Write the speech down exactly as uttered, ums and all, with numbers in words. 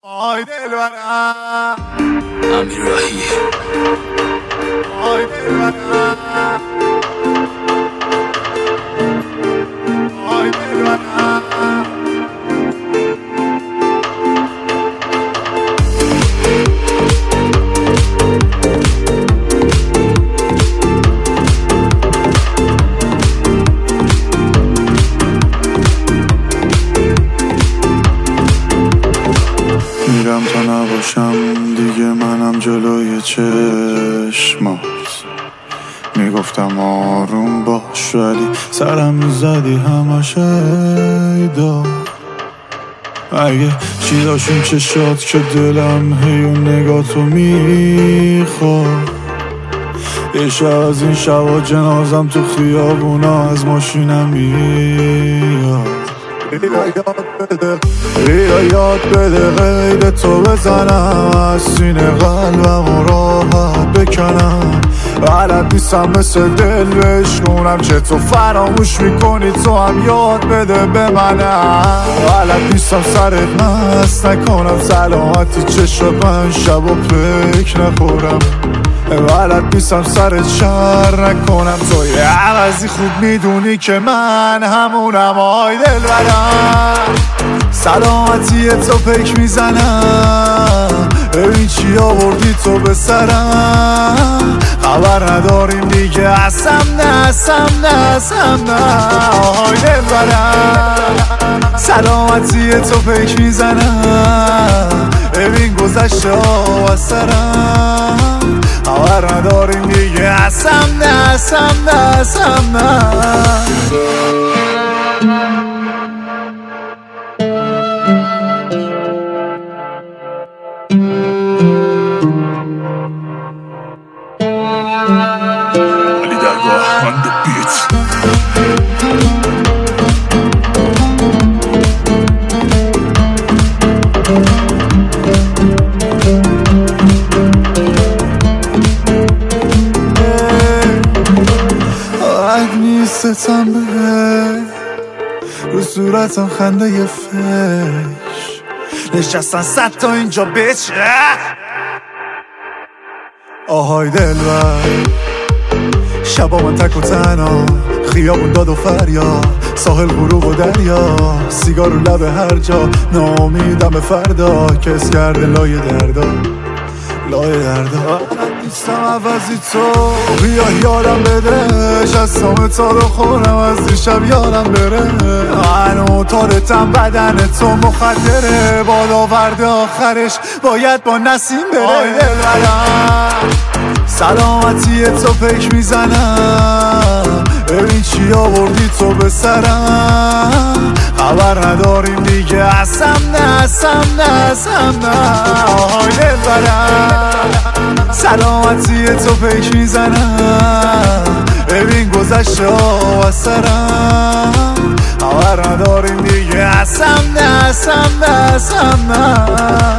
آی دلبرم امیر راهی آی دلبرم آی دلبرم میرم تا نباشم دیگه منم جلوی چشمات. میگفتم آروم باش ولی سرم میزدی همش ایدا. اگه چی داشون چشات که دلم هی و نگاتو میخواد. یه شب از این شبا جنازم تو خیابونا از ماشینم میاد. بیا یاد بده بیا یاد بده غیر تو بزنم از سینه قلبم راحت بکنم. بلد نیستم مثل دل بشکنم چه تو فراموش میکنی تو هم یاد بده به منم. بلد نیستم سرت مست نکنم سلامتی چشات من شب و پک نخورم. بلد نیستم سرت شر نکنم تو یه عوضی خوب میدونی که من همونم. آی دلبرم سلامتی تو پک میزنم ببین چی آوردی تو به سرم. خبر نداریم دیگه اصم نه اصم نه اصم نه. آی دلبرم سلامتی تو پک میزنم ببین گذشته ها از سرم. خبر نداریم دیگه اصم نه اصم نه اصم نه. علی درگاه on the beat. عد نیستم به رو صورتم خنده یه فش نشستن صد تا اینجا بچه. آهای دلبر شبا من تک و تنها خیابون داد و فریاد ساحل غروب و دریا سیگار رو لب هر جا ناامیدم به فردا کس کرده لای دردا لای دردا. نیستم عوضی تو بیا یادم بده شستم تا رو خورم از دیشب یادم بره. من و تارتم بدن تو مخدره باد آورده آخرش باید با نسیم بره. آی دلبرم سلامتی تو پک میزنم ببین چی آوردی تو به سرم. خبر نداریم دیگه اصم نه اصم نه اصم نه. آی دلبرم سلامتی تو پک میزنم ببین گذشته ها از سرم. خبر نداریم دیگه اصم نه اصم نه اصم نه.